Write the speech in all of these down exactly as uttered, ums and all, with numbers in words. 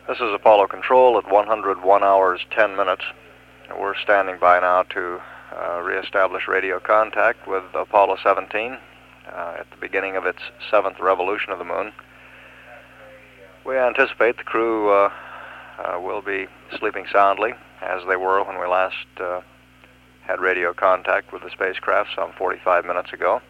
This is Apollo Control at one hundred one hours, ten minutes. We're standing by now to uh, reestablish radio contact with Apollo seventeen uh, at the beginning of its seventh revolution of the moon. We anticipate the crew uh, uh, will be sleeping soundly, as they were when we last uh, had radio contact with the spacecraft some forty-five minutes ago.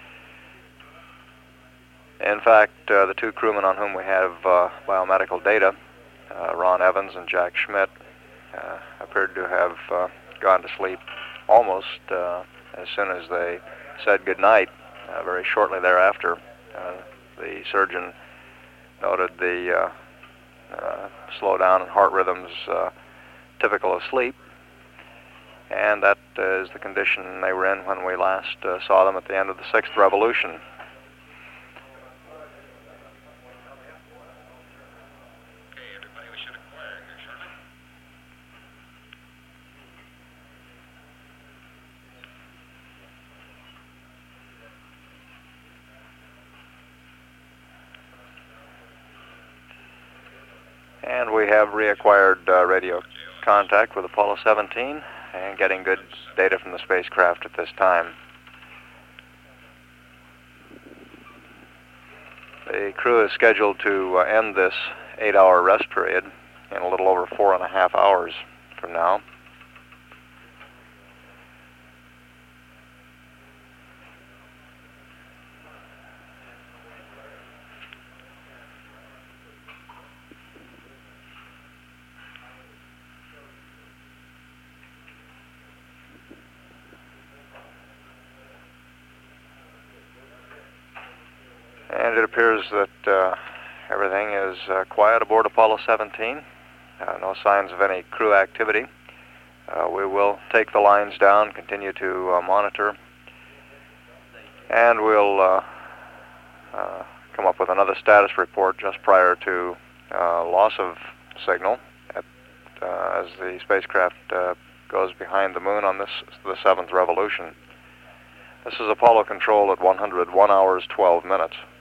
In fact, uh, the two crewmen on whom we have uh, biomedical data, uh, Ron Evans and Jack Schmidt, uh, appeared to have uh, gone to sleep almost uh, as soon as they said goodnight. Uh, very shortly thereafter, uh, the surgeon noted the uh, uh, slowdown in heart rhythms uh, typical of sleep, and that uh, is the condition they were in when we last uh, saw them at the end of the sixth revolution. And we have reacquired uh, radio contact with Apollo seventeen and getting good data from the spacecraft at this time. The crew is scheduled to uh, end this eight-hour rest period in a little over four and a half hours from now. And it appears that uh, everything is uh, quiet aboard Apollo seventeen. Uh, no signs of any crew activity. Uh, we will take the lines down, continue to uh, monitor, and we'll uh, uh, come up with another status report just prior to uh, loss of signal at, uh, as the spacecraft uh, goes behind the moon on this the seventh revolution. This is Apollo Control at one hundred one hours, twelve minutes.